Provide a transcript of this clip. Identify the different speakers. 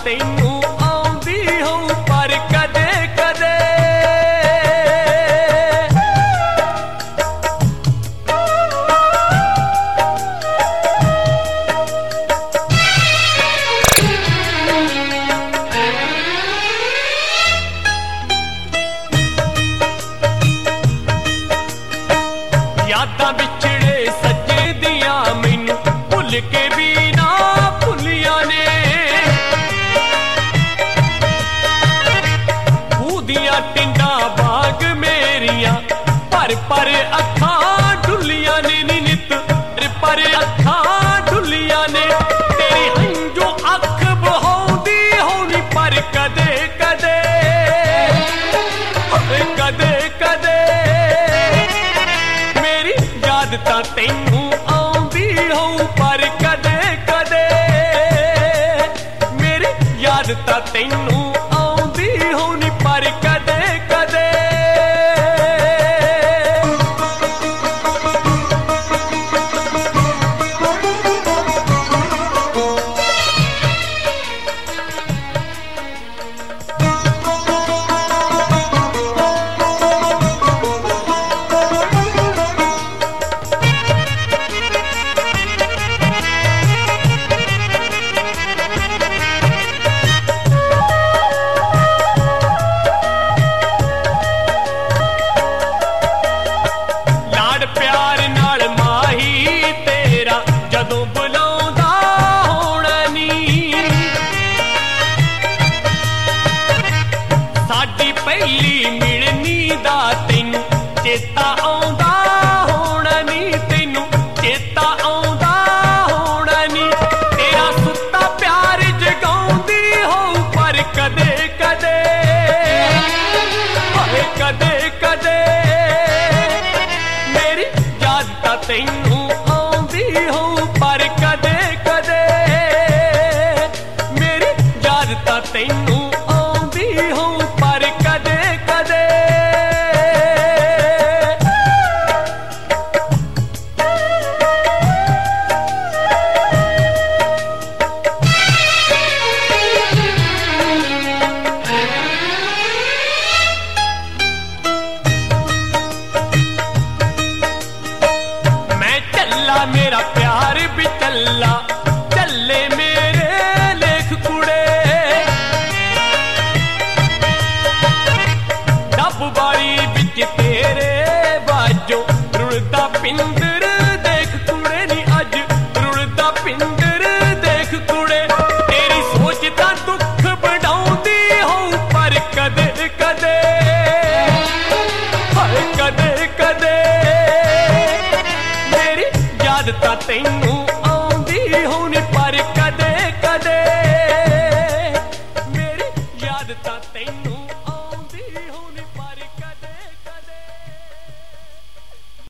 Speaker 1: तैनू आउंदी होऊं पर कदे कदे। यादां बिछड़े सज्जे दियां मैनू भुल के भी ना भुलियां ने। खूदियां टिंडा बाग मेरियां पर अखां डुलियां ने नी नित पर अखां डुलियां ने। तेरी हंजो अख बहाउंदी होनी पर कदे कदे कदे कदे। मेरी याद तां तैनू आउंदी होऊं पर कदे कदे। मेरी याद तां तैनू आउंदी होनी पर कदे कदे। प्यार नाल माही तेरा जदों बुलाउंदा होना नी। साडी पहली मिलनी दा तैनू चेता आउंदा होना नी। तैनू चेता आउंदा होना नी। तेरा सुत्ता प्यार जगाउंदी होऊं पर कदे कदे कदे कदे। तैनू आउंदी होऊं पर कदे कदे। मेरी याद तां तैनू आउंदी होऊं पर कदे कदे। मेरा प्यार भी चला चले मेरे लेख कुड़े। डब बारी बिच तेरे बाजो रुड़दा पिंदर देख कुड़े नी। अज रुड़दा पिंदर देख कुड़े। तेरी सोच दा दुख बढ़ाउंदी होऊं पर कदे कदे कदे कदे। याद तां तैनू आउंदी होनी पर कदे कदे। मेरी याद तां तैनू